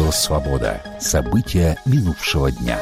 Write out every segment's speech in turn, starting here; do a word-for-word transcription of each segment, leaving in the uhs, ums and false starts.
Радио «Свобода». События минувшего дня.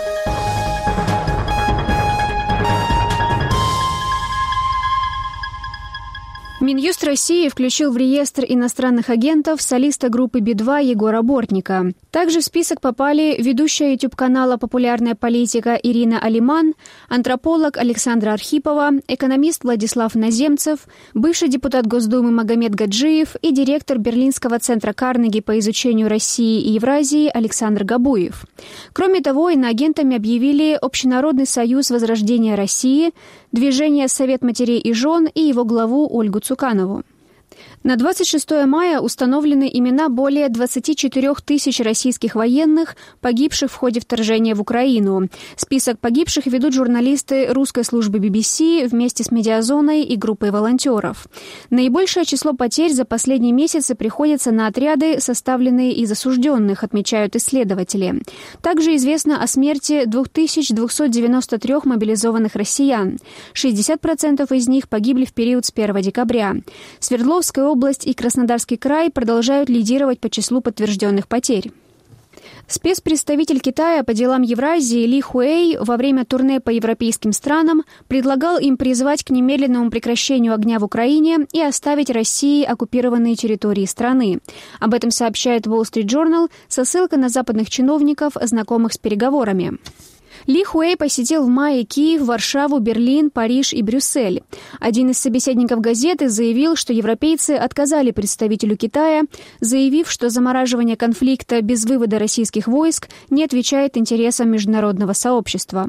Минюст России включил в реестр иностранных агентов солиста группы Би два Егора Бортника. Также в список попали ведущая ютуб-канала «Популярная политика» Ирина Алиман, антрополог Александра Архипова, экономист Владислав Наземцев, бывший депутат Госдумы Магомед Гаджиев и директор Берлинского центра Карнеги по изучению России и Евразии Александр Габуев. Кроме того, иноагентами объявили Общенародный союз возрождения России, Движение «Совет матерей и жен» и его главу Ольгу Цуканову. На двадцать шестое мая установлены имена более двадцати четырёх тысяч российских военных, погибших в ходе вторжения в Украину. Список погибших ведут журналисты русской службы би би си вместе с «Медиазоной» и группой волонтеров. Наибольшее число потерь за последние месяцы приходится на отряды, составленные из осужденных, отмечают исследователи. Также известно о смерти две тысячи двести девяносто три мобилизованных россиян. шестьдесят процентов из них погибли в период с первого декабря. Свердловская область Область и Краснодарский край продолжают лидировать по числу подтвержденных потерь. Спецпредставитель Китая по делам Евразии Ли Хуэй во время турне по европейским странам предлагал им призвать к немедленному прекращению огня в Украине и оставить России оккупированные территории страны. Об этом сообщает Wall Street Journal со ссылкой на западных чиновников, знакомых с переговорами. Ли Хуэй посетил в мае Киев, Варшаву, Берлин, Париж и Брюссель. Один из собеседников газеты заявил, что европейцы отказали представителю Китая, заявив, что замораживание конфликта без вывода российских войск не отвечает интересам международного сообщества.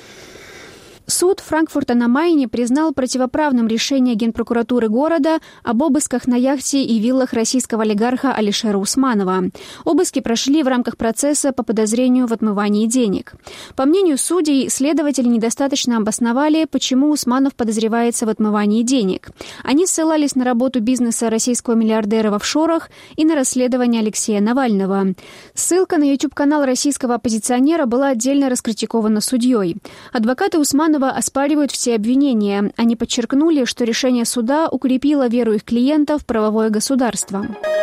Суд Франкфурта на Майне признал противоправным решение Генпрокуратуры города об обысках на яхте и виллах российского олигарха Алишера Усманова. Обыски прошли в рамках процесса по подозрению в отмывании денег. По мнению судей, следователи недостаточно обосновали, почему Усманов подозревается в отмывании денег. Они ссылались на работу бизнеса российского миллиардера в офшорах и на расследование Алексея Навального. Ссылка на ютуб-канал российского оппозиционера была отдельно раскритикована судьей. Адвокаты Усманова оспаривают все обвинения. Они подчеркнули, что решение суда укрепило веру их клиентов в правовое государство.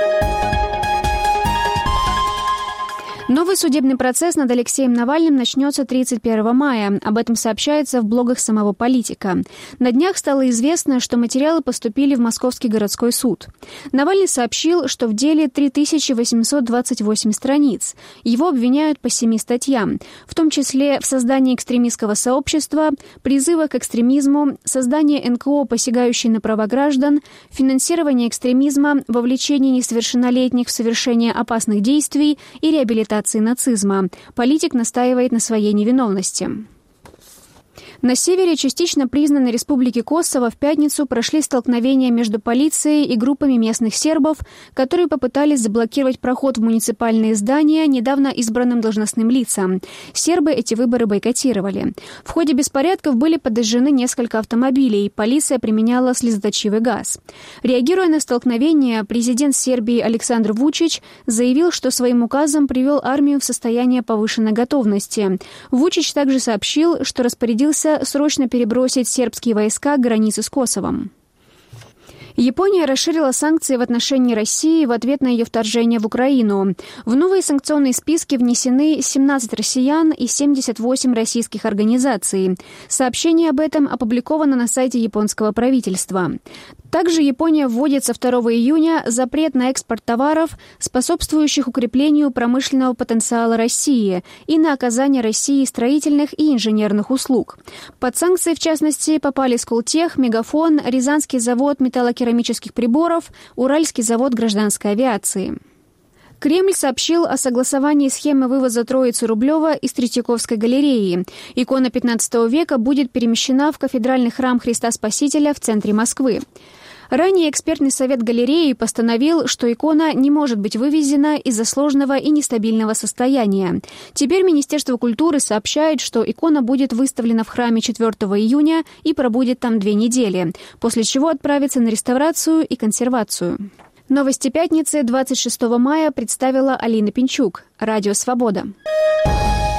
Новый судебный процесс над Алексеем Навальным начнется тридцать первого мая. Об этом сообщается в блогах самого политика. На днях стало известно, что материалы поступили в Московский городской суд. Навальный сообщил, что в деле три тысячи восемьсот двадцать восемь страниц. Его обвиняют по семи статьям, в том числе в создании экстремистского сообщества, призывах к экстремизму, создании эн ка о, посягающей на права граждан, финансировании экстремизма, вовлечении несовершеннолетних в совершение опасных действий и реабилитации нацизма. Политик настаивает на своей невиновности. На севере частично признанной республики Косово в пятницу прошли столкновения между полицией и группами местных сербов, которые попытались заблокировать проход в муниципальные здания недавно избранным должностным лицам. Сербы эти выборы бойкотировали. В ходе беспорядков были подожжены несколько автомобилей, полиция применяла слезоточивый газ. Реагируя на столкновения, президент Сербии Александр Вучич заявил, что своим указом привел армию в состояние повышенной готовности. Вучич также сообщил, что распорядился срочно перебросить сербские войска к границе с Косовом. Япония расширила санкции в отношении России в ответ на ее вторжение в Украину. В новые санкционные списки внесены семнадцать россиян и семьдесят восемь российских организаций. Сообщение об этом опубликовано на сайте японского правительства. Также Япония вводит со второго июня запрет на экспорт товаров, способствующих укреплению промышленного потенциала России и на оказание России строительных и инженерных услуг. Под санкции, в частности, попали Сколтех, Мегафон, Рязанский завод металлокерамических приборов, Уральский завод гражданской авиации. Кремль сообщил о согласовании схемы вывоза Троицы Рублева из Третьяковской галереи. Икона пятнадцатого века будет перемещена в кафедральный храм Христа Спасителя в центре Москвы. Ранее экспертный совет галереи постановил, что икона не может быть вывезена из-за сложного и нестабильного состояния. Теперь Министерство культуры сообщает, что икона будет выставлена в храме четвёртого июня и пробудет там две недели, после чего отправится на реставрацию и консервацию. Новости пятницы двадцать шестого мая представила Алина Пинчук. Радио «Свобода».